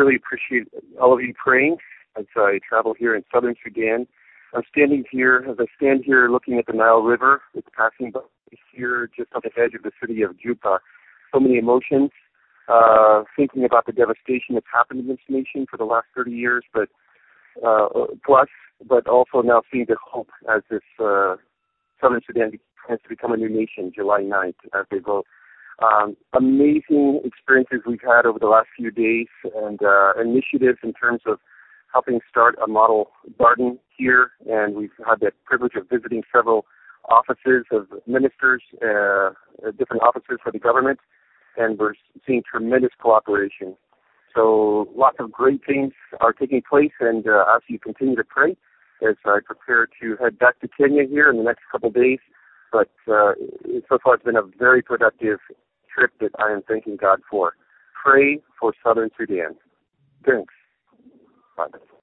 really appreciate all of you praying as I travel here in southern Sudan. I'm standing here, as I stand here looking at the Nile River. It's passing by here just on the edge of the city of Juba. So many emotions, thinking about the devastation that's happened in this nation for the last 30 years, but also now seeing the hope as this southern Sudan plans to become a new nation July 9th as they vote. Amazing experiences we've had over the last few days and initiatives in terms of helping start a model garden here, and we've had the privilege of visiting several offices of ministers, different offices for the government, and we're seeing tremendous cooperation. So lots of great things are taking place, and as you continue to pray, as I prepare to head back to Kenya here in the next couple of days, but so far it's been a very productive trip that I am thanking God for. Pray for Southern Sudan. Thanks. Bye.